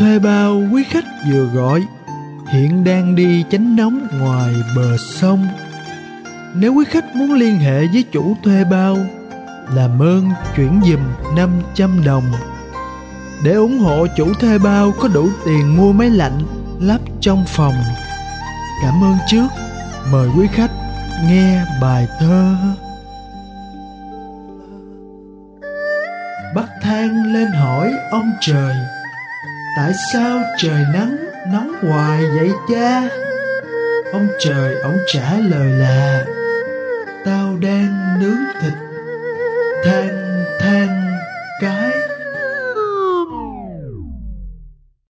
thuê bao quý khách vừa gọi hiện đang đi tránh nóng ngoài bờ sông. Nếu quý khách muốn liên hệ với chủ thuê bao, làm ơn chuyển giùm 500 đồng. Để ủng hộ chủ thuê bao có đủ tiền mua máy lạnh lắp trong phòng. Cảm ơn trước. Mời quý khách nghe bài thơ. Bắt thang lên hỏi ông trời, tại sao trời nắng nóng hoài vậy cha? Ông trời ổng trả lời là, tao đang nướng thịt than than cái